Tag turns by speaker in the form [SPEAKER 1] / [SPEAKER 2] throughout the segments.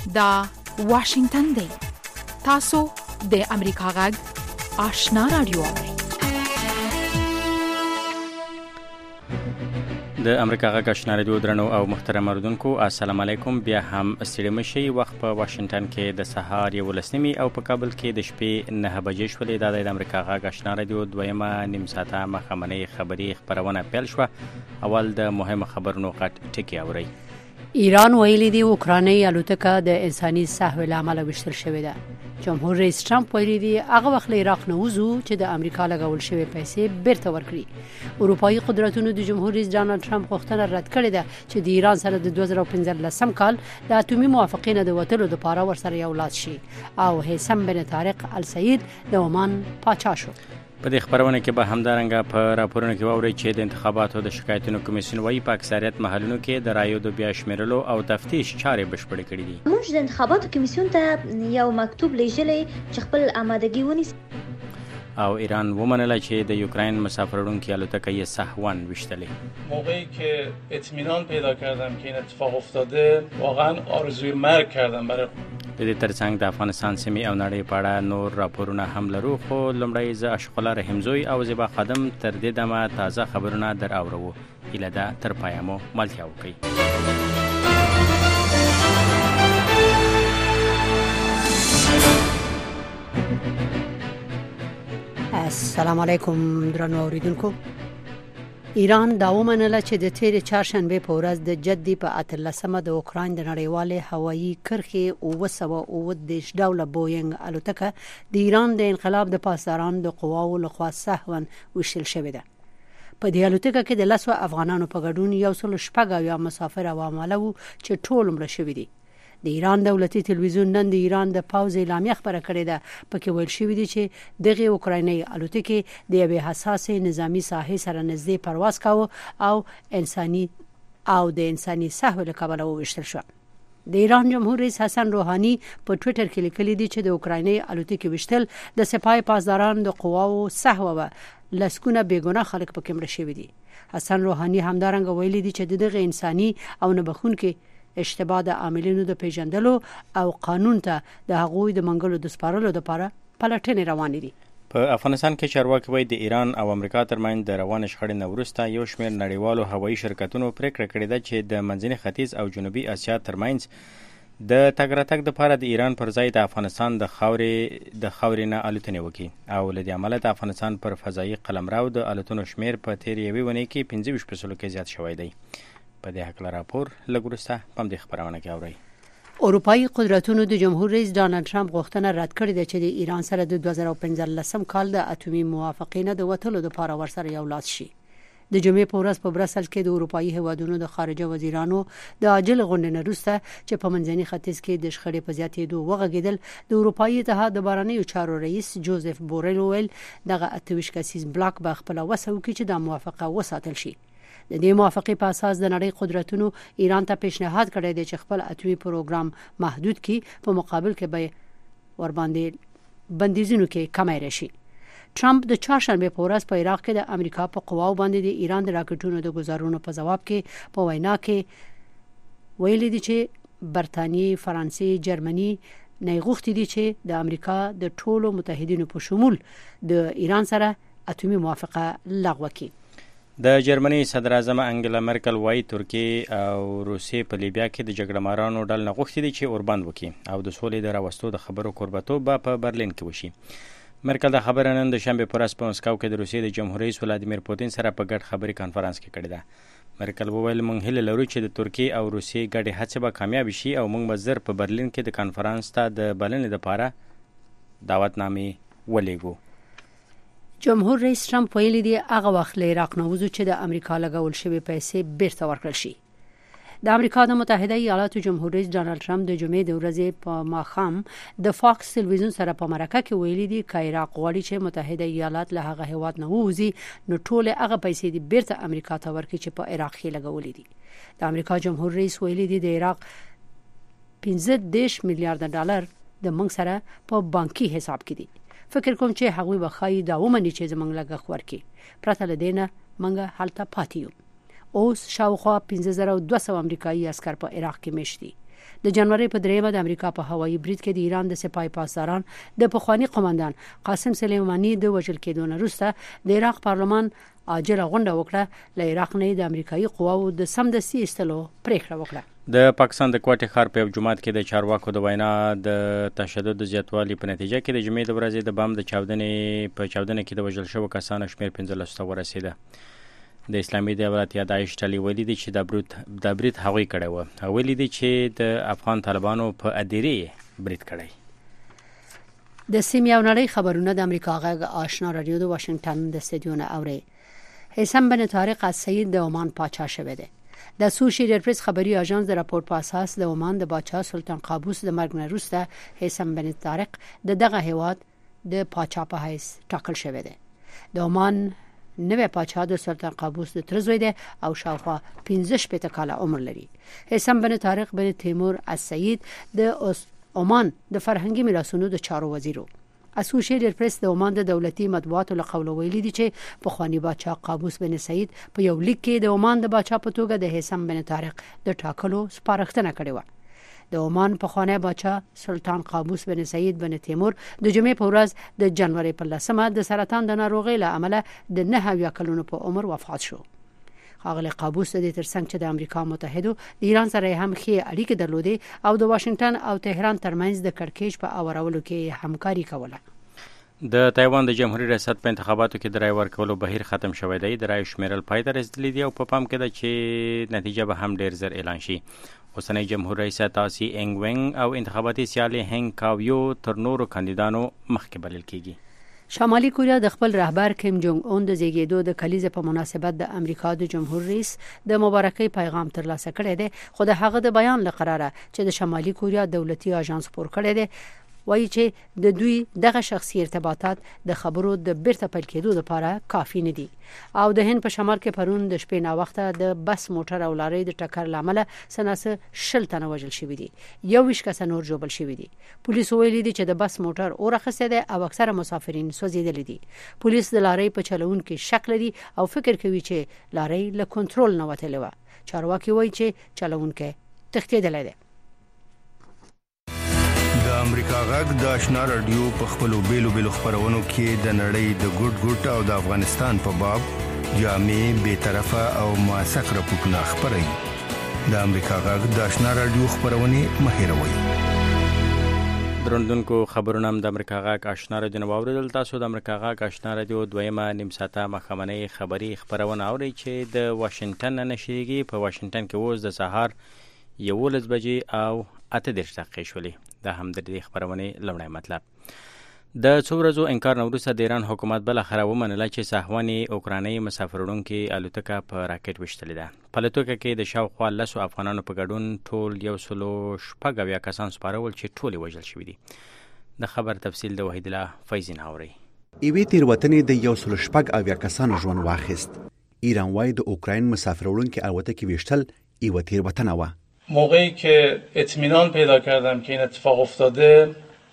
[SPEAKER 1] دا واشنگتن دی. تاسو د امریکا غږ آشنا رادیو اورئ.
[SPEAKER 2] د امریکا غږ آشنا رادیو درنو او محترم اوریدونکو السلام علیکم. بیا هم ستړي مشئ. وخت په واشنگټن کې د سهار 11 او په کابل کې د شپې 9 بجې شولې. دا د امریکا غږ آشنا رادیو دویمه نیم ساعته مخامنۍ خبري خبرونه پیل شوه. اول د مهمه خبرونو غټ ټکی اورئ.
[SPEAKER 3] ایران ویلي دی اوکرایني الوتکه د انساني سهو له امله وشتل شوې ده. جمهور رئیس ټرمپ ویلي دی هغه وخت له عراق نه وځو چې د امریکا لګول شوی پیسې بیرته ورکړي. اروپایي قدرتونو د جمهور رئیس ډانلډ ټرمپ غوښتنه رد کړې ده چې د ایران سره د 2015 کال د اټومي موافقې نه د وټلو لپاره ورسره یو لاس شي او هیثم بن طارق السعید د عمان پاچا شو.
[SPEAKER 2] په دې خبرونه کې به همدارنګه په راپورونو کې واورئ چې د انتخاباتو د شکایتونو کمیسیون وايي په اکثریت محلونو کې د رایو د بیا شمیرلو او تفتیش چارې بشپړې کړې دي.
[SPEAKER 4] موږ د انتخاباتو کمیسیون ته یو مکتوب لیږلی چې خپل آمادګي ونیسي.
[SPEAKER 2] او ایران ومنله چې د یوکراین مسافرونکو الوتکه یې سهواً وشتلې.
[SPEAKER 5] موقعی که اطمینان پیدا کردم که این اتفاق افتاده واقعا آرزوی مرگ کردم برای
[SPEAKER 2] د دې ترڅنګ د افغانستان سیمې او نړۍ په اړه نور راپورونه هم لرو، خو لومړی زه اشقلا رحمزوی او زیبا خادم تر دې دمه تازه خبرونه در اورو. هیله ده تر پایه مو ملتیا وکړئ.
[SPEAKER 3] السلام علیکم درنو اوریدونکو. ایران دا ومنله چې د تیرې چهارشنبه په ورځ د جدي په 13مه د اوکراین د نړیوالې هوایي کرښې 910 ډوله بوینګ الوتکه د ایران د انقلاب د پاسدارانو د قواو لخوا سهواً وشتل شوې ده. په دې الوتکه کې د 10 افغانانو په ګډون 116 مسافر او عامله وو چې ټول مړه شوي دي. د ایران دولتي تلویزیون نن د ایران د پوځ اعلامیه خبره کړې ده. پکې ویل شوی دی چې دغه اوکرایني الوتکې د یوې حساسه نظامی ساحې سره نږدې پرواز کاوه او د انساني سهو له کبله وشتل شو. د ایران جمهور رئیس حسن روحاني په ټوئیټر کې لیکلي دی چې د اوکرایني الوتکې وشتل د سپاه پاسدارانو د قواو سهو و لسکونه بیګناه خلک پکې مړه شوي دي. حسن روحاني همدارنګه ویلي دی چې دغه انساني او نه بخونکې اشتباه د عاملینو د پیژندلو او قانون ته د هغوی د منګلو د سپارلو لپاره پلټنې روانې دي.
[SPEAKER 2] په افغانستان کې چارواکي وایي د ایران او امریکا ترمنځ د روان شخړې نه وروسته یو شمېر نړیوالو هوایي شرکتونو پریکړه کړې ده چې د منځني ختیځ او جنوبي اسیا ترمنځ د تګ راتګ لپاره د ایران پر ځای د افغانستان د خاورې نه الوتنې وکړي او له دې امله د افغانستان پر فضایي قلمرو د الوتنو شمېر په تیر یوې ونې کې 25% کې زیات شوی دی. په دې حق راپور لګورسته پم دې خبرونه کې اوري.
[SPEAKER 3] اروپایي قدرتونو د جمهور رئیس ډانلډ ټرمپ غوښتنه رد کړې ده چې د ایران سره د 2015 کال د اټومي موافقې نه د وټلو لپاره ورسره یو لاس شي. د جمعې په ورځ په برسل کې د اروپایي هیوادونو د خارجه وزیرانو د عاجل غونډې نه وروسته چې په منځني ختیځ کې د شخړې په زیاتېدو وغږېدل، د اروپایي اتحاد د بهرنیو چارو رئیس جوزف بورل ویل دغه 28 کسیز بلاک به خپل وسو کې چې د موافقه وساتل شي. د دې موافقې په اساس د نړۍ قدرتونو ایران ته پیشنهاد کړی دی چې خپل اټومي پروګرام محدود کړي، په مقابل کې به ور باندې بندیزونو کې کمی راشي. ټرمپ د چهارشنبه په ورځ په عراق کې د امریکا په قواو باندې د ایران د راکټونو د گزارونو په جواب کې په وینا کې ویلي دی چې برتانیې، فرانسې، جرمني نه غوښتي دي چې د امریکا د ټولو متحدینو په شمول د ایران سره اټومي موافقه لغوه کړي.
[SPEAKER 2] د جرمني صدر اعظم انګلا مرکل وايي ترکیه او روسیې په لیبیا کې د جګړه مارانو ډله نه غوښتي دي چې اوربند وکړي او د سولې د راوستو د خبرو کوربتوب په برلین کې وشي. مرکل د خبرو نن د شنبه په ورځ په مسکو کې د روسیې د جمهور رئیس ولادیمیر پوتین سره په ګډ خبري کانفرنس کې کړې ده. مرکل وویل موږ هیله لرو چې د ترکیه او روسیې ګډې هڅې به کامیاب شي او موږ به زر په برلین کې د کانفرنس ته د بلنې لپاره دعوتنامې ولېږو.
[SPEAKER 3] جمهور رئیس ټرمپ ویلي دی هغه وخت له عراق نه وځو چې د امریکا لګول شوی پیسې بیرته ورکړل شي. د امریکا د متحده ایالاتو جمهور رئیس ډانلډ ټرمپ د جمعې د ورځې په ماښام د فاکس تلویزیون سره په مرکه کې ویلي دی چې عراق غواړي چې متحده ایالات له هغه هیواد نه ووځي نو ټول هغه پیسې د بیرته امریکا ته ورکړي چې په عراق کې لګولې دي. د امریکا جمهور رئیس ویلي دی د عراق 15 میلیارډ ډالر د موږ سره په بانکي حساب کې دي. فکر کوم چې هغوی به خای دا ومني چې زمونږ لګښ ورکړي. پرته له دې نه موږ هلته پاتې یو. اوس شاوخوا 15200 امریکایي عسكر په عراق کې مشتي. د جنوري په 3 د امریکا په هوایي برید کې د ایران د سپاه پاسداران د پخوانی قومندان قاسم سلیمانی د وژل کېدو وروسته د عراق پارلمان عاجله غونډه وکړه. له عراق نه د امریکایي قواو د سمدستي ایستلو پریکړه وکړه.
[SPEAKER 2] د پاکستان د کوټې ښار په جمعات کې د چارواکو د وینا د تشدد زیاتوالي په نتیجه کې د جمعې د ورځې د بم د چاودنې کې د وژل شوو کسانو شمېر 15 ته ورسېده. د اسلامي دولت یا داعش ډلې ویلي دي چې د برید هغوی کړی و او ویلي دي چې د افغان طالبانو په ادیرې برید کړی.
[SPEAKER 3] د سیمې او نړۍ خبرونه د امریکا غږ آشنا رادیو د واشنگټن د استدیو نه اوري. حسام بن طارق از سید د عمان پاچا شوی دی. د اسوسییټډ پریس خبري اژانس د راپور په اساس د عمان د باچا سلطان قابوس د مرګ نه وروسته حسام بن طارق دغه هیواد د پاچا په حیث ټاکل شوی دی. د عمان نوې پاچا د سلطان قابوس د تر زوی دی او شاوخوا 15 کاله عمر لري. حسام بن طارق بن تیمور از سید د عمان د فرهنګي میراثونو د چارو وزیر. اسوسییټډ پریس د عمان د دولتي مطبوعاتو له قوله ویلي دي چې پخوانی باچا قابوس بن سعید په یو لیک کې د عمان د باچا په توګه د حسام بن طارق د ټاکلو سپارښتنه کړې و. د عمان پخوانی باچا سلطان قابوس بن سعید بن تیمور د جمعې په ورځ د جنوري په 10 د سرطان د ناروغۍ له امله د 9 کلونو په عمر وفات شو. ښاغلی قابوس د ترڅنګ چې د امریکا متحدو د ایران سره هم ښې اړیکې درلودې او د واشنگټن او تهران ترمنځ د کړکېچ په اورولو کې همکاري کوله.
[SPEAKER 2] د تایوان د جمهوریت ریاست په انتخاباتو کې د رای ورکولو بهیر ختم شوی دی. د رای شمیرل پای ته رسیدلی دی او په پام کې ده چې نتیجه به هم ډیر زر اعلان شي. اوسنی جمهور رئیس تاسي انګ وینګ او انتخاباتي سیالي هنګ کاویو تر نورو کاندیدانو مخکې بلل کیږي.
[SPEAKER 3] شمالي کوریا د خپل رهبر کیم جونګ اون د زیږیدو د کلیزې په مناسبت د امریکا د جمهور رئیس د مبارکۍ پیغام ترلاسه کړی دی، خو د هغه د بیان لقراره چې د شمالي کوریا دولتي اژانس خبر کړی دی وایي چې د دوی دغه شخصي ارتباطات د خبرو د بیرته پیل کېدو لپاره کافي نه دي. او د هند په شمال کې پرون د شپې نا وخته د بس موټر او لارۍ د ټکر لامل سناسه 60 تنه وژل شوي دي، 21 کس نور جوړل شوي دي. پولیس ویلي دي چې د بس موټر اورخصه ده او اکثره مسافرین سوځیدل دي. پولیس د لارۍ په چلون کې شک لري او فکر کوي چې لارۍ له کنټرول نه وتلې و. چارواکي وایي چې چلون کې تښتیدل دي.
[SPEAKER 6] د امریکا غږ د آشنا رادیو په خپلو بیلو خبرونو کې د نړۍ د ګډ او د افغانستان په باب جامع بے طرفه او موثق راپورونه خبري. د امریکا غږ د آشنا رادیو خبرونه مهیروي.
[SPEAKER 2] درندونکو خبرونه د امریکا غږ آشنا رادیو نو اوریدل. تاسو د امریکا غږ آشنا رادیو دویمه نیم ساعته مخامنۍ خبري خبرونه اورئ چې د واشنگټن نشریږي. په واشنگټن کې اوس د سهار 11 بجې او 8 دقیقې شولې. دا هم د دې خبرونه لومړی مطلب. د څو ورځو انکار وروسته د ایران حکومت بل خبره ومنله چې ساهواني اوکراني مسافرونکو الوتکه په راکټ وشتلې ده. په الوتکه کې د شاوخوا 10 افغانانو په ګډون ټول 116 کسان سپارول چې ټول وژل شوي دي. د خبر تفصیل د وحید الله فیضین اوري.
[SPEAKER 7] ایوی تیروتنې د 116 کسانو ژوند واخیست. ایران وايي د اوکراین مسافرونکو الوتکه وشتل ایو تیروتنه و.
[SPEAKER 5] موقعی که اطمینان پیدا کردم که این اتفاق افتاده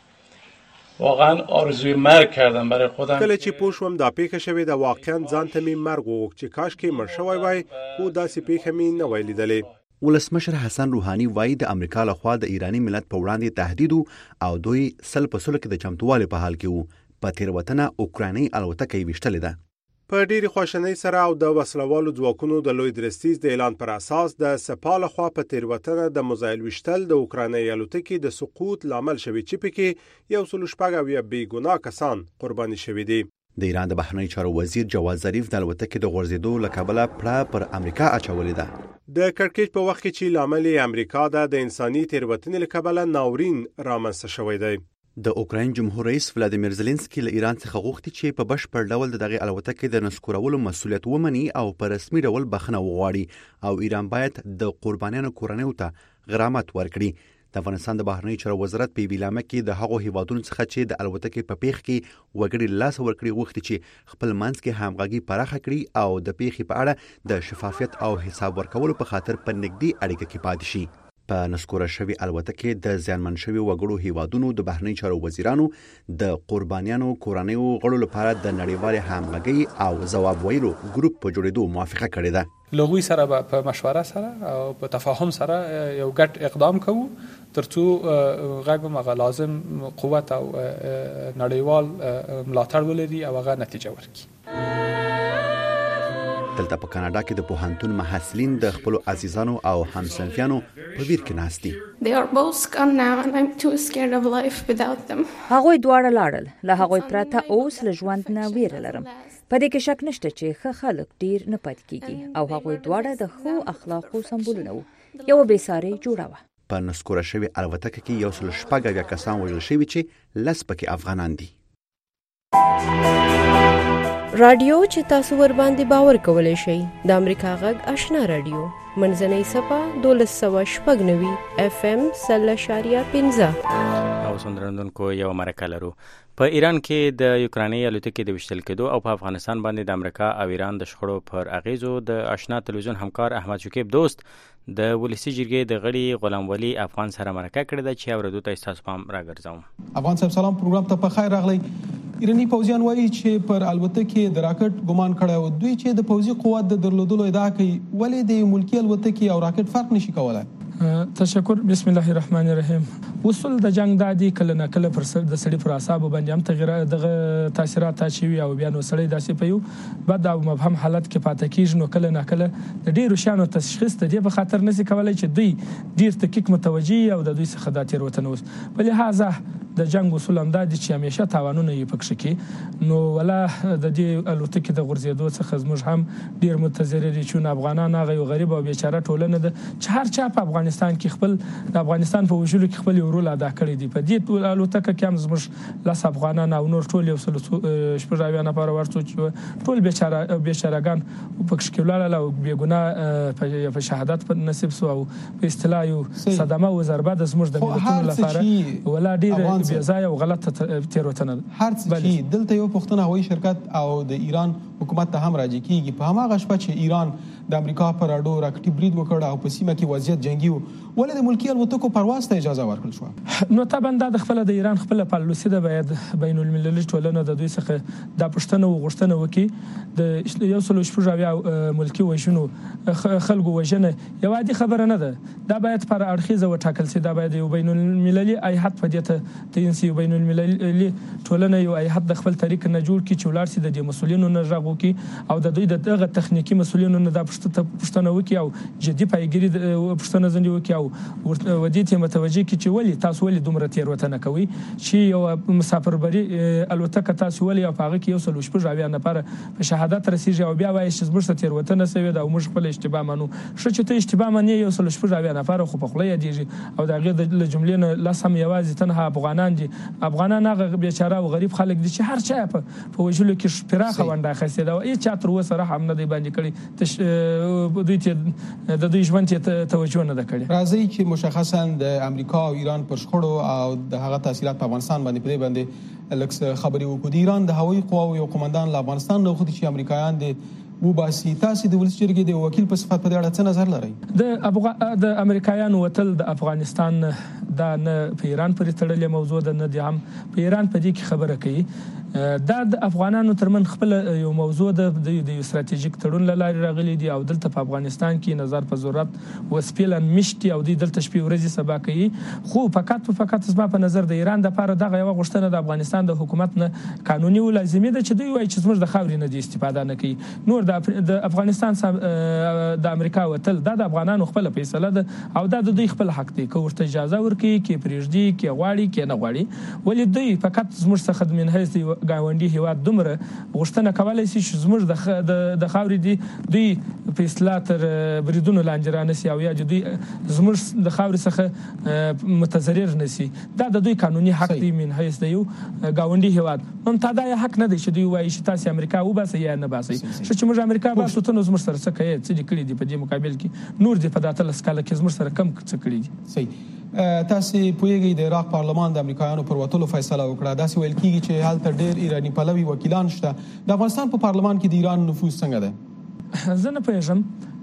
[SPEAKER 5] واقعا آرزوی مرگ کردم برای خودم.
[SPEAKER 8] کله چې پوښوم دا پیښه شوې د واقعا ځان ته می مرګ وغوښت چې کاش کې مړ شوی وای او داسې پیښه می نه وای لیدلې.
[SPEAKER 7] ولسمشر حسن روحانی وایي د امریکا لخوا د ایرانی ملت په وړاندې تهدید او دوی سل په سل کې د چمتووالي په حال کې وو. په تیروتنه اوکرایني الوتکه وشتلې ده.
[SPEAKER 8] په ډېری خواشنۍ سره او د وسلوالو ځواکونو د لوی درستیز د اعلان پر اساس د سپاه لخوا په تیروتنه د مزایل وشتل د اوکرایني الوتکې د سقوط لامل شوی چې پکې 116 بې ګناه کسان قرباني شوي دي.
[SPEAKER 7] د ایران د بهرنی چارو وزیر جواد ظریف د الوتکې د غورځېدو له کبله پړه پر امریکا اچولې ده.
[SPEAKER 8] د کړکېچ په وخت کې چې لامل امریکا د انساني تیروتنې له کبله ناورین رامنځته شوی دی.
[SPEAKER 7] د اوکراین جمهور رئیس ولادیمیر زيلنسکي له ایران څخه غوښتي چې په بشپړ ډول دغه الوتکې د نسکورولو مسؤلیت ومني او په رسمي ډول بخښنه وغواړي او ایران باید د قربانیانو کورنیو ته غرامت ورکړي. د افغانستان د بهرنی چارو وزارت په ویلامه کې د هغو هیوادونو څخه چې د الوتکې په پیښ کې وګړي لاس ورکړي غوښتي چې خپل منځ کې همغږي پراخه کړي او د پیښې په اړه د شفافیت او حساب ورکولو په خاطر په نږدې اړیکه کې پاتې شي. په نسکوره شوی الوتکې د زیانمن شوی وګړو هیوادونو د بهرنی چارو وزیرانو د قربانیانو کورنیو غړو لپاره د نړیوال همغږي او ځواب ویلو ګروپ په جوړېدو موافقه کړې ده.
[SPEAKER 9] لغوی سره په مشوره سره او په تفاهم سره یو ګډ اقدام کوو ترڅو غږ مغه لازم قوت او نړیوال ملاتړ ولري او هغه نتیجه ورکړي.
[SPEAKER 7] دلته په کاناډا کې د پوهنتون محصلین د خپل عزیزانو او همصنفیانو په ویر کې ناست دي.
[SPEAKER 10] They are both gone now and I'm too scared of life without them.
[SPEAKER 11] هغوی دواړه لاړل. له هغوی پرته اوس له ژوند نه ویره لرم. په دې کې شک نشته چې ښه خلک ډیر نه پاتې کیږي او هغوی دواړه د ښو اخلاقو سمبولونه وو. یو بېساري جوړه وه.
[SPEAKER 7] په نسکوره شوی الوتکه کې یو سل شپږ کسان وژل شوي چې لس پکې افغانان دي.
[SPEAKER 12] رادیو چې تاسو ور باندې باور کولای شئ د امریکا غږ آشنا رادیو منځنۍ صفه 1290 FM 0.15
[SPEAKER 2] او سندرندونکو یو مرکه لرو. په ایران کې د یوکراني الوتکې د وشتل کېدو او په افغانستان باندې د امریکا او ایران د شخړو پر اغیزو د آشنا تلویزیون همکار احمد شکیب دوست د ولسی جرګې د غړي غلام ولی افغان سره مرکه کړې ده چې اوردو ته تاسو پام راګرځوم.
[SPEAKER 13] افغان صاحب سلام، پروګرام ته په خیر راغلی. ایرانی پوځیان وایي چې پر الوتکې د راکټ ګمان کړی او دوی چې د پوځي قوت د درلودلو ادعا کوي، ولې د ملکی الوتکې او راکټ فرق نشي کولای؟
[SPEAKER 9] تشکر. بسم الله الرحمن الرحیم. وصول د جنگ دادی کله نه کله پر د سړي پر اعصابو باندې هم تغییر دغه تاثیرات شوي او بیا نو سړی داسې په یو بد او مبهم حالت کې پاتې کیږي. نو کله نه کله د ډیرو شانو تشخیص د دې په خاطر نشي کولای چې دوی ډیر تحقیق متوجي او د دوی څخه د تیروتنه اوس په لحاظه د جنگ اصول هم دادي چې همیشه تاوانونه یې پکښ کې نو ولا د دې الوتکې د غورځېدو څخه زموږ هم ډیر متضرر دي چې افغانان هغه یو غریب او بیچاره ټولنه ده چې هر چا په افغانستان کې خپل د افغانستان په وجود کې خپل رول ادا کړی دی. په دې الوتکه کې هم زموږ لاس افغانان او نور ټول یو سل شپږ نفر ورڅو چې ټول بیچارهګان پکښ کې ولاړل او بې ګناه په شهادت په نصیب سو او په اصطلاح یو صدمه او ضربه د زموږ د ملتونو لپاره ولا ډیر بې ځای او غلط تیروتنه ده.
[SPEAKER 13] هر څه چې دلته یو پښتون هوایي شرکت او د ایران حکومت ته هم راځي کیږي په هماغه شپه چې ایران د امریکا پر اډو راکټي برید وکړ او په سیمه کې وضعیت جنگي و، ولې د ملکی الوتکو پرواز ته اجازه ورکړل شو؟
[SPEAKER 9] نو طبعا د خپل د ایران خپل پالیسي ده، باید بین المللي ټولنه د دوی څخه د پښتنو غوښتنه وکړي د یو سل شپږ ملکی وژنو خلکو وژنه یو عادي خبره نه ده. دا باید پر اړخیزه وټاکل شي. دا باید یو بین المللي ایحاد په دې ته یو بین المللي ټولنه یو ایحاد د خپل طریق نه جوړ کړي چې ولر سي د مسؤلینو نه راغو کې او د دوی دغه تخنیکی مسؤلینو نه د پښتنه وکي او جدي پایګری پښتنه زندي وکي او ودی ته متوجي کی چې ولی تاسو ولی دومره تیروتنه کوي چې یو مسافربري الوتکه تاسو ولی او هغه کې یو سل شپږ نفر په شهادت رسیږي او بیا وایي چې زموږ تیروتنه سوي دا موږ خپل اشتباه منو. شو چې ته اشتباه منې یو سل شپږ نفر خو په خله دیږي او دا غیر د جملې نه لاسم یوازې تنها افغانان دي. افغانان هغه بیچاره او غریب خلک دي چې هر چا په وجلو کې پراخه ونده خسته دا هیڅ چا تر وسه رحم نه دی باندې کړی دوی ته د دوی ژوند ته توجه نه ده کړې.
[SPEAKER 13] راځي چې مشخصا د امریکا او ایران پر شخړو او د هغه تاثیرات په افغانستان باندې لکه خبري وکړو. د ایران د هوایي قواو یو قومندان له افغانستان نه خو چې امریکایان دي وباسي، تاسو د ولسی جرګې د وکیل په صفت په دې اړه څه نظر لرئ؟
[SPEAKER 9] د امریکایانو وتل د افغانستان دا نه په ایران پورې تړلې موضوع ده نه د هم په ایران په دې کې خبره کوي. دا د افغانانو ترمن خپل یو موضوع ده د یو استراتیژیک تړون لاري راغلي دي او دلته په افغانستان کې نظر په ضرورت وسپیلن مشتي او د دلته شپې ورځې سبا کوي. خو فقط زما په نظر د ایران د لپاره دغه یو غوښتنه د افغانستان د حکومت نه قانوني او لازمي ده چې دوی وایي چې زموږ د خاورې نه دي استفاده نه کوي. نور د افغانستان د امریکا وتل دا د افغانانو خپل فیصله ده او دا د دوی خپل حق دی. که ورته اجازه ورکړي کې پرېږدي کې غواړي کې نه غواړي، ولې دوی فقط زموږ څخه د منهج گاونډي هیواد دومره غوښتنه کولای شي چې زموږ د خاورې دي دوی په اصطلاح تر بریدونو لاندې رانسي او یا دوی زموږ د خاورې څخه متضرر نشي. دا د دوی قانوني حق دی من حیث د یو گاونډي هیواد. نن تا دا حق نه دی چې دوی وایي چې تاسو امریکا وباسي یا نه باسي. چې موږ امریکا باسو ته نو زموږ سره څه کوي چې کړي دي په دې مقابل کې نور دي په داتل سکاله کې زموږ سره کم څه کړي دي.
[SPEAKER 13] صحیح. تاسو پوهیږئ د عراق پارلمان د امریکایانو پر وټولو فیصله وکړه. دا ویل کیږي چې هلته ډېر ایرانی پلوي وکیلان شته. د افغانستان په پارلمان کې د ایران نفوذ څنګه ده؟
[SPEAKER 9] زه نه پوهیږم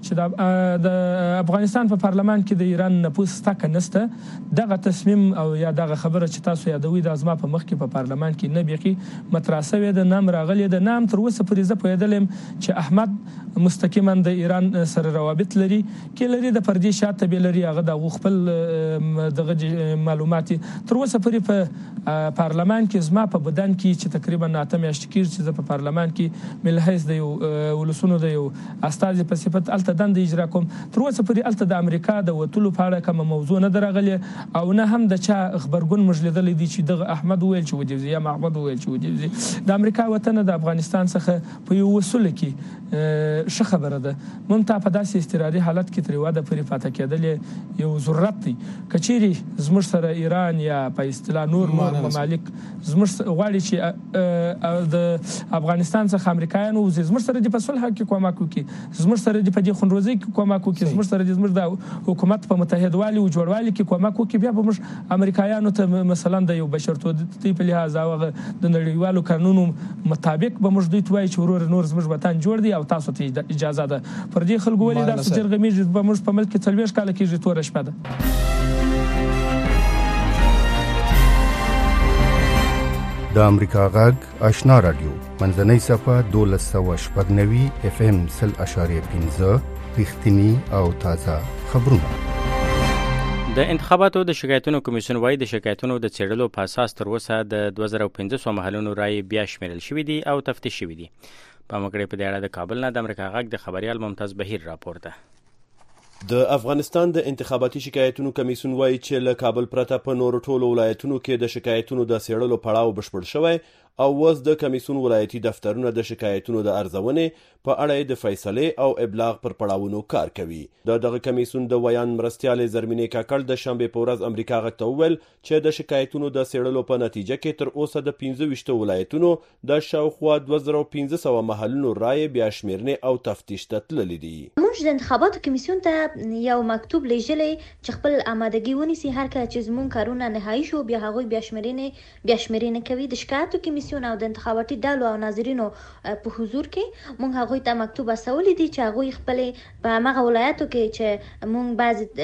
[SPEAKER 9] چې د افغانستان په پارلمان کې د ایران نفوذ تک نسته دغه تصمیم او یا دغه خبره چې تاسو یادوي د ازما په مخ کې په پارلمان کې نه بيخي متراسوي د نام راغلي د نام تر اوسه پرې زه پوهیدلم چې احمد مستقیما د ایران سره روابط لري کې لري د پردي شاته به لري هغه د خپل دغه معلومات تر اوسه پرې په پارلمان کې زما په بدن کې چې تقریبا 9 میاشتې کې چې په پارلمان کې ملحیز د ولسونو د یو استاد په صفت الته دند اجرا کوم تر اوسه پرې الته د امریکا د وټولو په اړه کوم موضوع نه درغلي او نه هم د چا خبرګون مجلدل دي چې د احمد ویل چې ودی یا محمد ویل چې ودی د امریکا وطن د افغانستان څخه په یو وسول کې ش خبره ده مونږ ته په داسې استراري حالت کې تر واده پرې پاتې کېدل یو ضرورت دی کچيري زموږ سره ایران یا په اصطلاح نور ممالک زموږ غواړي چې د افغانستان څخه امریکایانو زموږ سره د صلح کې کومک وکړي زموږ سره د پدې خنروزي کې کومک وکړي زموږ سره د حکومت په متحدوالي او جوړوالي کې کومک وکړي بیا به موږ امریکایانو ته مثلا د یو بشرتوبي په لحاظ او د نړیوالو قانونو مطابق به موږ دوی توای چې ورور نور زموږ وطن جوړ دی او تاسو ته اجازه ده پر دې خلکو ولې دا جرګمې به موږ په ملک کې 40 کال کې تور شپه ده
[SPEAKER 6] د امریکا غږ آشنا رادیو منځنۍ صفه 1290 اف ام 0.15 رښتینی او تازه خبرونه
[SPEAKER 2] د انتخاباتو د شکایتونو کمیسیون وايي د شکایتونو د څېړلو په اساس تر اوسه د 2015 محلونو رای بیا شمیرل شوې دي او تفتیش شوې دي په مګړې په اړه د کابل نه د امریکا غږ د خبريال ممتاز بهیر راپور ده
[SPEAKER 14] د افغانستان د انتخاباتي شکایتونو کمیسیون وايي چې له کابل پرته په نورو ټولو ولایتونو کې د شکایتونو د څېړلو پړاو بشپړ شوی او وز د کمیسیون ولایتي دفترونه د شکایتونو د ارزونې په اړه د فیصله او ابلاغ پر پړاوونو کار کوي دغه کمیسیون د ویان مرستيال زرمینې کاکړ د شنبه په ورځ امریکا غږ ته وویل چې د شکایتونو د څېړلو په نتیجه کې تر اوسه د 15 ولایتونو د شاوخوا 2500 محلونو رای بیا شمیرنې او تفتیش ته تللي دي
[SPEAKER 4] موږ د انتخاباتو کمیسیون ته یو مکتوب لیږلی چې خپل آمادګي ونیسي هر کله چې زموږ کارونه نهایی شو بیا هغوی بیا شمیرنې کوي د شکایتو کمیسیون او د انتخاباتي ډلو او ناظرینو په حضور کې موږ هغوی ته مکتوب استولی دي چې هغوی خپل په هغه ولایتو کې چې موږ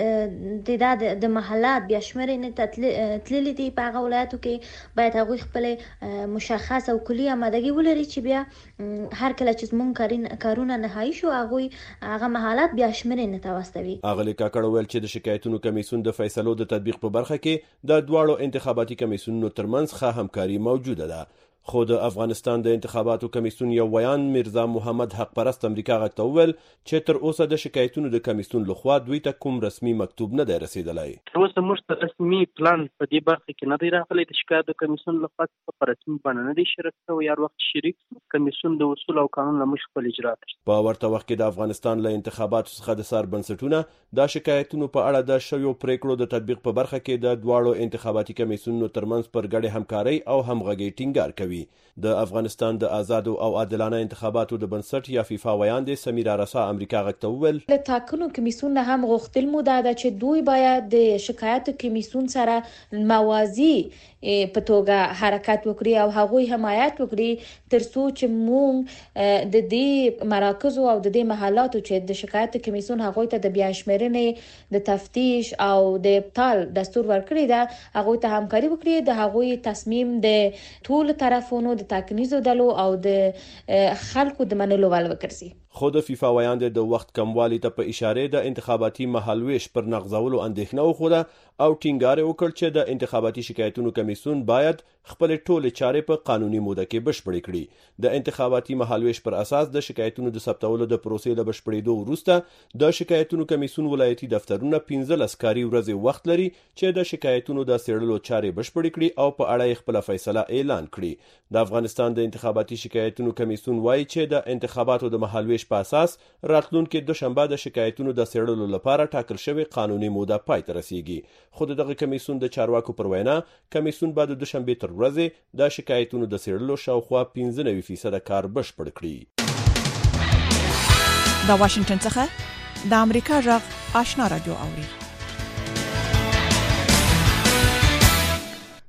[SPEAKER 4] بعض د محلات بیا شمیرنې ته تللي دي په هغه ولایتو کې باید هغوی خپل مشخص او کلی آمادګي ولري چې بیا هر کله چې موږ کارونه نهایی شو هغوی هغه محلات بیا شمیرنې ته واستوي
[SPEAKER 14] اغلی کاکړ ویل چې د شکایتونو کمیسیون د فیصلو د تطبیق په برخه کې د دواړو انتخاباتي کمیسیونونو ترمنځ ښه همکاري موجوده ده خو د افغانستان د انتخاباتو کمیسیون یو ویان میرزا محمد حق پرست امریکا غږ ته وویل چې تر اوسه د شکایتونو د کمیسیون لخوا دوی ته کوم رسمي مکتوب نه دی رسیدلی
[SPEAKER 15] تر اوسه موږ ته رسمي پلان په دې برخه کې نه دی راغلی د شکایتو کمیسیون لخوا په رسمي بڼه نه دی شریک شوی یا وخت شریک کمیسیون د اصول او قانون له مخې خپل اجرات
[SPEAKER 14] په ورته وخت کې د افغانستان له انتخاباتو څخه د سر بنسټونه د شکایتونو په اړه د شویو پریکړو د تطبیق په برخه کې د دواړو انتخاباتي کمیسیونونو ترمنځ پر ګډه همکاري او همغږي ټینګار کوي د افغانستان د آزادو او عادلانه انتخاباتو د بنسټ یا فیفا ویاندې سمیرا رسا امریکا غږ ته وویل
[SPEAKER 16] له ټاکنو کمیسیون نه هم غوښتل مو ده چې دوی باید د شکایتو کمیسیون سره موازی په توګه حرکت وکړي او هغوی حمایت وکړي ترڅو چې موږ د دې مراکز او د دې محلاتو چې د شکایتو کمیسیون هغوی ته د بیا شمیرنې د تفتیش او د ابطال دستور ورکړي ده هغوی ته همکاري وکړي د هغوی تصمیم د ټول طرفونو د ټاکنیزو ډلو او د خلکو د منلو ول وکړي
[SPEAKER 14] خو د فیفا ویاندې د وخت کموالی ته په اشاره د انتخاباتي محلویش پر نغځولو اندېښنه وخوده او ټینګار وکړ چې د انتخاباتي شکایتونو کمیسیون باید خپل ټول چارې په قانوني موده کې بشپړې کړي د انتخاباتي محلویش پر اساس د شکایتونو د ثبتولو د پروسې له بشپړېدو وروسته د شکایتونو کمیسیون ولایتي دفترونه 15 کاري ورځې وخت لري چې د شکایتونو د څېړلو چارې بشپړې کړي او په اړه خپل فیصله اعلان کړي د افغانستان د انتخاباتي شکایتونو کمیسیون وایي چې د انتخاباتو د محلویش په اساس راتلونکي دوشنبه د شکایتونو د څېړلو لپاره ټاکل شوی قانوني موده پای ته رسیږي خو دغه کمیسیون د چارواکو پر وینا کمیسیون بعد د دوشنبه تر ورځې د شکایتونو د څېړلو شاوخوا 15% کار بشپړ کړي
[SPEAKER 1] د واشنگټن څخه د امریکا غږ آشنا رادیو اوري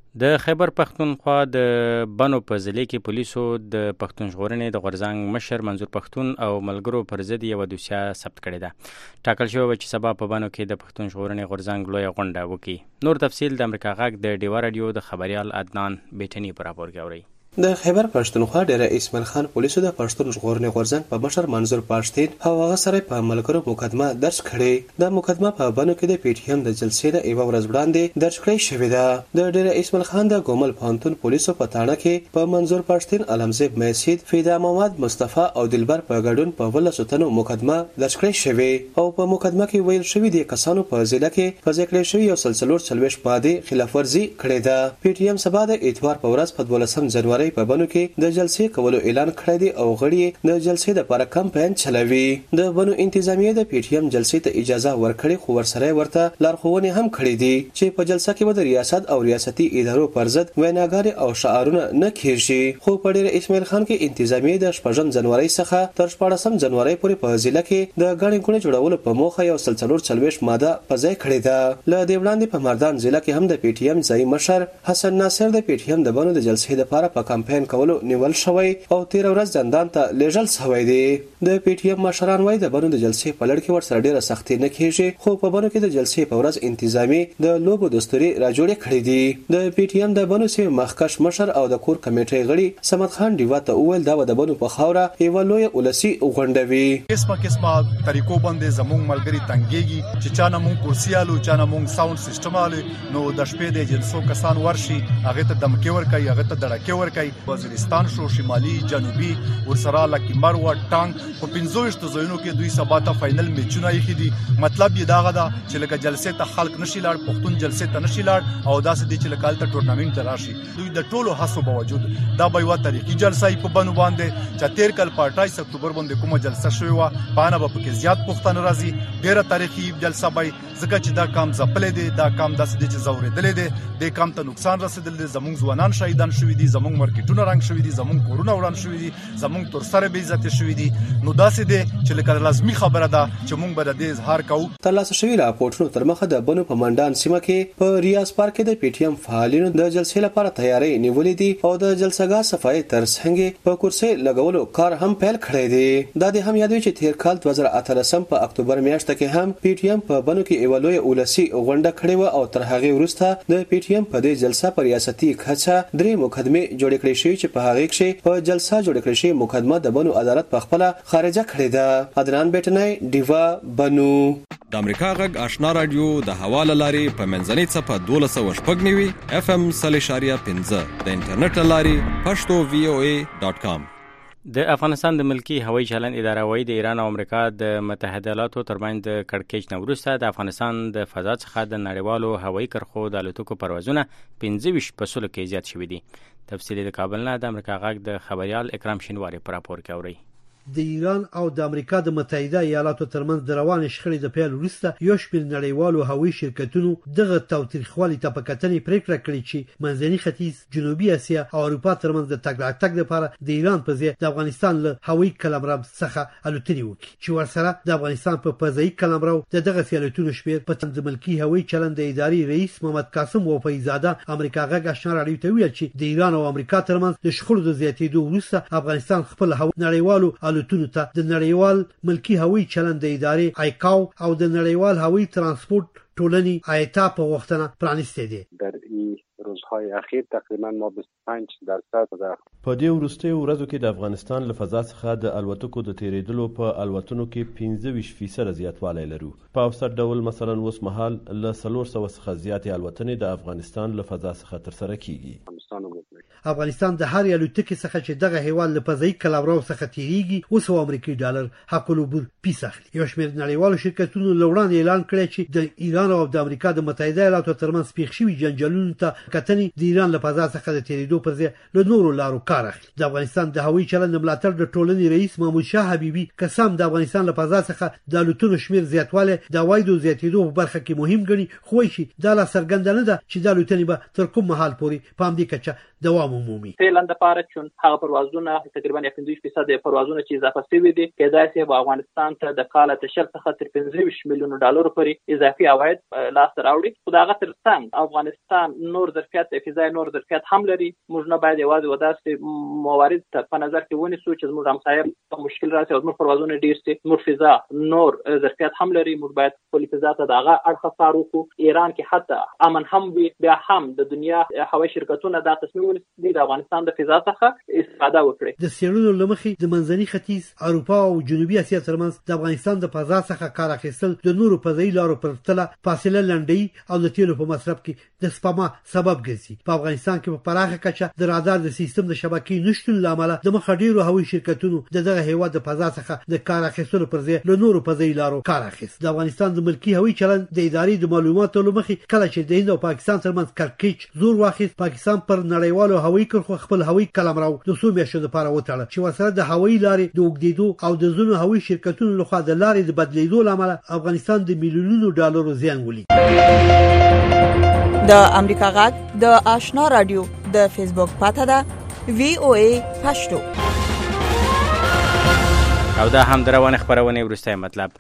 [SPEAKER 2] د خیبر پښتونخوا د بنو په ضلع کې پولیسو د پښتون ژغورنې د غورځنګ مشر منظور پښتون او ملګرو پر ضد یو دوسیه ثبت کړې ده. ټاکل شوی چې سبا په بنو کې د پښتون ژغورنې غورځنګ لویه غونډه وکړي. نور تفصیل د امریکا غږ د ډیوا رادیو د خبريال عدنان بیٹنی پر راپور کوي.
[SPEAKER 17] د خیبر پښتونخوا ډیره اسماعیل خان پولیسو د پښتون ژغورنې غورځنګ په مشر منظور پښتین او هغه سره په ملګرو مقدمه درج کړې. د مقدمه په بنو کې د پی ټی ایم د جلسې د یو ورځ وړاندې درج کړې شوې ده. د ډیره اسماعیل خان د ګومل پوهنتون پولیسو په تاڼه کې په منظور پښتین علمزیب میسید فیدا محمد مصطفی او دلبر په ګډون په ولسو تنو مقدمه درج کړې شوې او په مقدمه کې ویل شوی د کسانو په ضلع کې په ذکر شوی یو سلسله چلوش پاده خلاف ورزي کړې ده. پی ټی ایم سبا د اتوار په ورځ په 12 جنوري په بنو کې د جلسې کولو اعلان کړی دی او غړي د جلسې د لپاره کمپاین چلوي. د بنو انتظامیه د پی ټی ایم جلسې ته اجازه ورکړي خو ورسره ورته لارښوونې هم کړې دي چې په جلسه کې د ریاست او ریاستي ادارو پر ضد ویناګانې او شعارونه نه کېږي. خو په ډیر اسماعیل خان کې انتظامیه د 14 جنوري څخه تر 14 جنوري پورې په ضلع کې د غړي ګونې جوړولو په موخه یو سلسله چلوش ماده په ځای کړې ده. ل دې وړاندې په مردان ضلع کې هم د پی ټی ایم ځای مشر حسن ناصر د پی ټی ایم د بنو د جلسې لپاره په کمپاین کولو نیول شوی او 13 ورځ زندان ته لیږل شوی دی. د پی ټی ایم مشران وايي د بنو د جلسې په لړ کې ورسره ډیره سختي نه کیږي خو په بنو کې د جلسې په ورځ انتظامی د لوبو دستوري راجوړې کړې دي. د پی ټی ایم د بنو سیمه مخکش مشر او د کور کمیټې غړي سمد خان دیوا ته وویل دا د بنو په خاوره یو لوی ولسی غونډوي.
[SPEAKER 18] قسمه طریقو باندې زموږ ملګری تنګيږي چې چانه مونږ کرسیالو چانه مونږ ساوند سیستم آلو نو د شپې د جنسو کسان ورشي هغه ته دمکې ورکړي هغه ته دړکې ورکړي. وزیرستان شو شمالي جنوبي ورسره لکه مرو ټانګ په 15 ځایونو کې دوی سبا ته فائنل میچونه یې خېدي. مطلب یې دا غدا چې لکه جلسې ته خلک نشي لاړ پښتون جلسې ته نشي لاړ او داسې دي چې لکه الته ټورنامنت راشي. دوی د ټولو هڅو باوجود دا به یو تاریخي جلسه په بنو باندې چې 13 کال په 28 اکتوبر باندې کومه جلسه شوې و پانه به پکې زیات پښتون راځي. ډیره تاریخي جلسه به ځکه چې دا کام ځپلې دي دا کام داسې دي چې زورېدلې دي د کام ته نقصان رسیدل دي. زموږ ځوانان شهیدان شوي دي زموږ مارکیټونه رنګ شوي دي زموږ کورونه وران شوي دي زموږ تر سره به عزت شوي دي. نو داسې دي چې لکه لازمي خبره ده چې موږ به د دې اظهار کوو.
[SPEAKER 17] ترلاسه شوی راپورټونو تر مخه د بنو په منډان سیمه کې په ریاض پارک کې د پی ټی ایم فعالینو د جلسې لپاره تیاری نیولې دي او د جلسګاه صفای ترڅنګ په کرسي لګولو کار هم پیل کړی دی. دا د هم یادوي چې تیر کال 2018 په اکتوبر میاشت کې هم پی ټی ایم په بنو کې یو لوی ولسی غونډه کړې و او تر هغه وروسته د پی ټی ایم په دې جلسه پر ریاستي کچه درې مقدمه جوړ کړې شوې چې په هغه کې په جلسه جوړ کړې شوې مقدمه د بنو عدالت په خپل خارجه کړې ده. عدنان بیٹنی ډیوا بنو.
[SPEAKER 19] د امریکا غږ آشنا رادیو د حواله لاري په منځنۍ صفه 1290 اف ام 3.15 د انټرنیټ لاري pashto.voa.com.
[SPEAKER 2] د افغانستان د ملکی هوایي چلند اداره وايي د ایران او امریکا د متحده ایالاتو ترمنځ د کړکېچ نه وروسته د افغانستان د فضا څخه د نړیوالو هوایي کرښو د الوتکو پروازونه 25% کې زیات شوي دي. تفصیل د کابل نه د امریکا غږ د خبريال اکرام شینواری پر راپور کوي.
[SPEAKER 20] د ایران او د امریکا د متحده ایالاتو ترمنځ د روان شخړې د پیل وروسته یو شمېر نړیوالو هوایي شرکتونو دغه تاوتریخوالي ته په کتنې پریکړه کړې چې منځني ختیځ جنوبي اسیا او اروپا ترمنځ د تګ راتګ لپاره د ایران په ځای د افغانستان له هوایي قلمرو څخه الوتنې وکړي چې ورسره د افغانستان په فضایي قلمرو دغه فعالیتونو شمېر په تند ملکی هوایي چلند د ادارې رئیس محمد قاسم وفایزاده امریکا غږ آشنا رادیو ته ویل چې د ایران او امریکا ترمنځ د شخړو د زیاتېدو وروسته افغانستان خپل نړیوالو الوتنو ته د نړیوال ملکی هوایي چلند د ادارې آیکاو او د نړیوال هوایي ترانسپورت ټولنې آیتا په وختونه پرانیسته دي.
[SPEAKER 21] در این روزهای اخیر تقریبا ما 25% ده.
[SPEAKER 14] په دې وروستیو ورځو کې د افغانستان له فضا څخه د الوتکو د تیریدلو په الوتنو کې 25% زیاتوالی لرو. په اوسط ډول مثلا اوس مهال له 300 څخه زیاتې الوتنې د افغانستان له فضا څخه ترسره کیږي.
[SPEAKER 20] افغانستان د هر الوتکې څخه چې دغه هیواد له فضایي قلمرو څخه تیریږي اوس امریکایي ډالر حق العبور پیس اخلي. یو شمېر نړیوالو شرکتونو لوړان اعلان کړی چې د ایران او د امریکا د متحده ایالاتو ترمنځ پیښ شوي جنجالونو ته کتنې د ایران له فضا څخه د تیریدو پر ځای له نورو لارو کار اخلي. د افغانستان د هوایي چلند ملاتړ د ټولنې رئیس محمود شاه حبیبي قسم د افغانستان له فضا څخه د الوتنو شمېر زیاتوالی د عوایدو زیاتېدو په برخه کې مهم ګڼي خو شي دا لا څرګنده نه ده چې د الوتنې به تر کوم مهال پورې په همدې کچه دوام دوام مومي.
[SPEAKER 3] فعلا د پاره چون هغه پروازونه تقریبا 15% پروازونه چې اضافه شوي دي کېدای شي په افغانستان ته د کال تشل څخه تر 25 میلیون ډالر پورې اضافي عواید لاس راوړي. خو دا غتر څنګه افغانستان نور ظرفیت فضای نور ظرفیت هم لري. موږ نه باید یوازې وداسې موارد په نظر کې ونیسو چې موږ همسایه په مشکل راسي او موږ پروازونه ډیر سي. موږ فضا نور ظرفیت هم لري. موږ باید خپل فضا ته دغه اړخ کار وکړو. ایران کې حتی امن هم وي بیا هم د دنیا هوایي شرکتونه دا تصمیم ونیسي د افغانستان د فضا څخه استفاده وکړي.
[SPEAKER 20] د سیرونو لمخې د منځني ختیځ اروپا او جنوبي اسیا ترمنځ د افغانستان د فضا څخه کار اخیستل د نورو فضایي لارو پر تله فاصله لنډي او د تیلو په مصرف کې د سپما سبب ګرځي. په افغانستان کې په پراخه کچه د رادار د سیستم د شبکې نشټون لامل د مخ ډیرو هوایي شرکتونو دغه هیواد د فضا څخه د کار اخیستلو پر ځای له نورو فضایي لارو کار اخیست. د افغانستان د ملکی هوایي چلند د ادارې د معلوماتو لمخې کله چې د هند او پاکستان ترمنځ کړکېچ زور واخیست، پاکستان پر نړیوالو هوایي کرښو خپل هوایي قلمرو د څو میاشتو لپاره وتړل چې ورسره د هوایي لارې د اوږدېدو او د ځینو هوایي شرکتونو لخوا د لارې د بدلیدو لامل افغانستان د میلیونونو ډالرو زیان ولید.
[SPEAKER 22] د امریکا غږ د آشنا رادیو د فیسبوک پاته ده VOA پښتو.
[SPEAKER 2] او دا هم دروانه خبرونه ورسته مطلب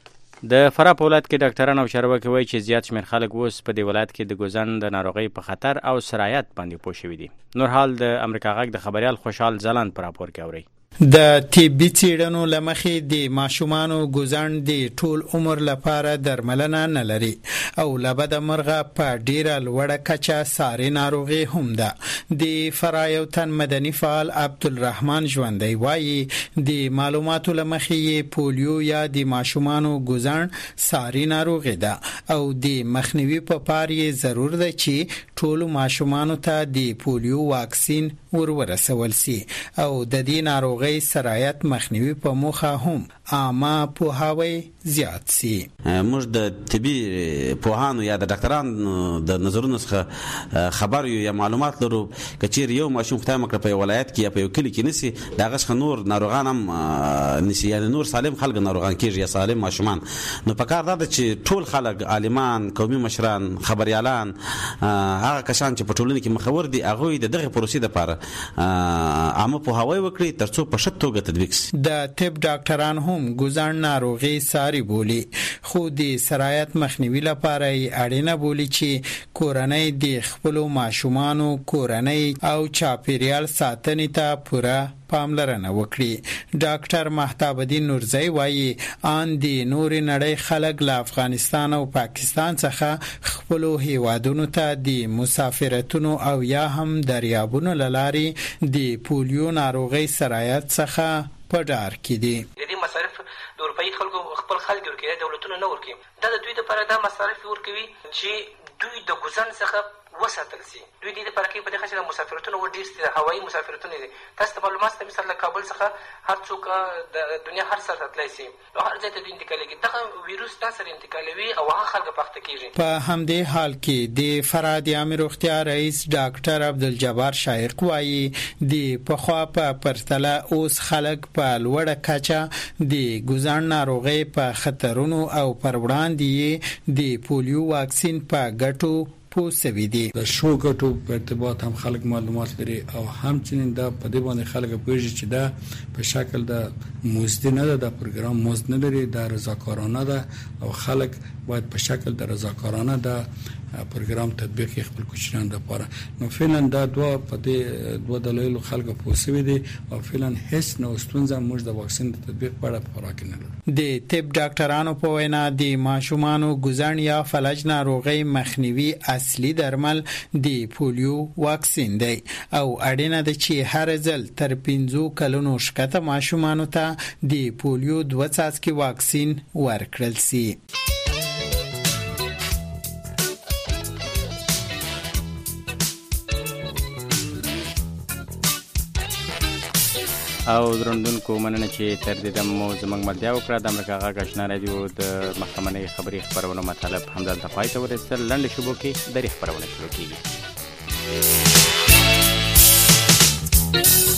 [SPEAKER 2] د فراه په ولایت کې ډاکټران او چارواکي وایي چې زیات شمېر خلک اوس په دې ولایت کې د ګوزن د ناروغۍ په خطر او سرایت باندې پوه شوي دي. نور حال د امریکا غږ د خبريال خوشحال ځلاند پر راپور کې اوري.
[SPEAKER 23] د طبي څېړنو لمخې د ماشومانو ګوزن د ټول عمر لپاره درملنه نه لري او لبد مرغه په ډیره لوړه کچه ساري ناروغي هم ده. د فراه یو تن مدني فعال عبدالرحمن ژوندی وایي د معلوماتو لمخې پولیو یا د ماشومانو ګوزن ساري ناروغي ده او د مخنیوي په پار یې ضرور ده چې ټول ماشومانو ته د پولیو واکسین ورسول سي او د دې ناروغي سرایت مخنیوي په موخه هم عامه پوهاوی زیات سي.
[SPEAKER 24] موږ د طبي پوهانو یا د ډاکټرانو د نظرونو څخه خبر یو یا معلومات لرو کچیر یو ماشوم خدای مکړه په ولایت کې یا په یو کلی کې نسی دغه څخه نور ناروغان هم نسی یعنی نور سالم خلک ناروغان کیږي یا سالم ماشومان. نو پکار ده چې ټول خلک عالمان قومي مشران خبريالان هغه کسان چې په ټولنه کې مخور دي هغه د دغه پروسې لپاره عامه پوهاوی وکړي ترڅو په شت توګه تطبیق شي.
[SPEAKER 23] د طب ډاکټران هم ګوزن ناروغي ساري بولي خو د سرایت مخنیوي لپاره اړینه بولي چې کورنۍ د خپل ماشومانو کورنۍ او چاپیریال ساتنې ته پوره پاملرنه وکړي. ډاکټر مهتاب الدین نورزی وایي ان د نور نړۍ خلک له افغانستان او پاکستان څخه خپل هیوادونو ته د مسافرتونو او یا هم دریابونو لاري د پولیو ناروغي سرایت څخه په ډار کې دي.
[SPEAKER 25] د دې مصارف د اروپאי خلکو خپل خلک ورکړي دولتونه نه ورکړي. دا د دوی لپاره دا مصارف ورکوي چې دوی د ګوزن څخه وساتل سي. دوی دې لپاره کې په دې خاطر مسافرتونه ور ډیر ستې هوایي مسافرتونه دي. تاسو ته معلومات ته مثلا کابل څخه هر څوک د دنیا هر څه ته تللی سي او هر ځای ته د انتقالېږي. دغه ویروس تاسو انتقالوي او هغه خلک پخته کیږي.
[SPEAKER 23] په همدې حال کې د فراه د عامه روغتیا رئیس ډاکټر عبدالجبار شایق وایي د پخوا په پرتله اوس خلک په لوړه کچه د ګوزن ناروغۍ په خطرونو او پر وړاندې د پولیو واکسین په ګټو پوسوي دي.
[SPEAKER 26] د شو ګټو په ارتباط هم خلک معلومات لري او همچنین دا په دې باندې خلک پوهیږي چې دا په شکل د مزد نه ده، د پروګرام مزد نه لري، د رضاکارانه ده او خلک باید په شکل د رضاکارانه ده پروګرام تطبیق خپل کوچنیان لپاره. نو فعلا دا په دې دوه دلایل خلک پوسوي دي او فعلا هیڅ نو ستونزه موږ د واکسین د تطبیق په اړه خوراک نه لرو.
[SPEAKER 23] د طب ډاکټرانو په وینا د ماشومانو ګوزن یا فلج ناروغي مخنیوي اصلي درمل د پولیو واکسین دی او اړینه ده چې هر ځل تر 15 کلونو شکته ماشومانو ته د پولیو 2 څاڅکي واکسین ورکړل شي.
[SPEAKER 2] او درندونکو مننه چې تر دې دمو زموږ ملتیا وکړه. د امریکا غږ آشنا رادیو د محکمې خبري خبرونه مطلب همدلته پای ته ورسېدل. لنډ شوبو کې د خبرونه شروع کیږي.